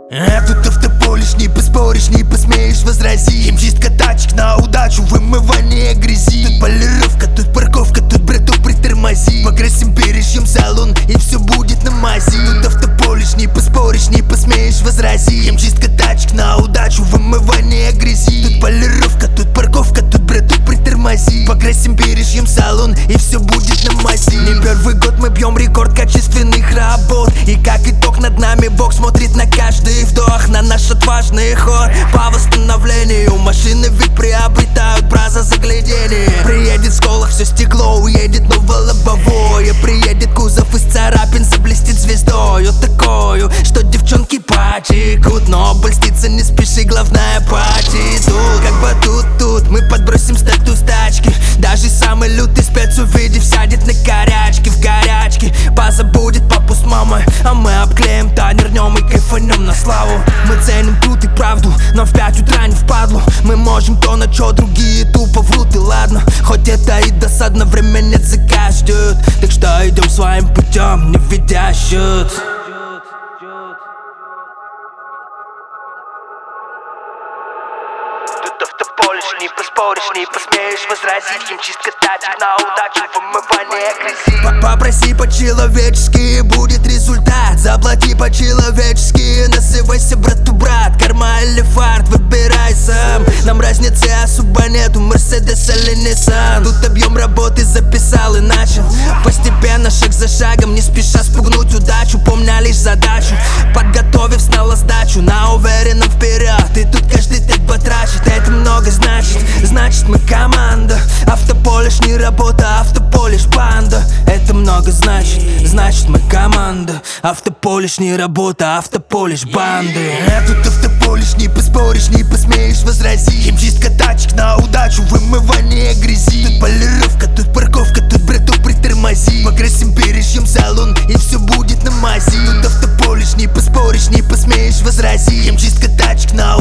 Тут автополишь, не поспоришь, не посмеешь возразить. Химчистка тачек на удачу, вымывание грязи. Тут полировка, тут парковка, тут братух притормози. Покрасим, перешьем салон и все будет на мази. Тут автополишь, не поспоришь, не посмеешь возразить. Химчистка тачек на удачу, вымывание грязи. Тут полировка, тут парковка, тут братух притормози. Покрасим, перешьем салон и все будет на мази. Не первый год мы бьем рекорд качественных работ. И как итог над нами Бог смотрит на каждый вдох, на наш отважный ход по восстановлению. Машины ведь приобретают браза загляденье. Приедет в сколах все стекло, уедет новое лобовое. Приедет кузов из царапин, заблестит звездою такою, что девчонки потекут. Но обольститься не спеши, главное потитул. Как батут тут, мы подбросим статус тачки. Даже самый лютый спец, увидев, сядет на корячки. В горячке позабудет папу с мамой, а мы обклеим тонер днем и кайфанем на славу. Мы ценим труд и правду, но в 5 утра не впадлу. Мы можем то, на чё другие тупо врут, и ладно. Хоть это и досадно, время нет, заказ ждет. Так что идем своим путем, не ведя счет. Тут автополишь, не поспоришь, не посмеешь возразить. Химчистка тачек на удачу, вымывание грязи. Попроси по-человечески, будет результат. Заплати по-человечески, называйся брату брат. Карма или фарт, выбирай сам. Нам разницы особо нету, Мерседес или Ниссан. Тут объем работы записал и начал. Постепенно, шаг за шагом, не спеша спугнуть удачу. Помня лишь задачу, подготовив снова сдачу. На уверенном вперед, и тут каждый так потрачет. Это много значит, значит мы команда. Автополишь не работа, автополишь банда. Это много значит, значит мы команда. Автополишь не работа, автополишь банды. Тут автополишь, не поспоришь, не посмеешь возразить. Химчистка тачек на удачу, вымывание грязи. Тут полировка, тут парковка, тут братух притормози. Покрасим, перешьем салон и все будет на мази. Тут автополишь, не поспоришь, не посмеешь возразить. Химчистка тачек на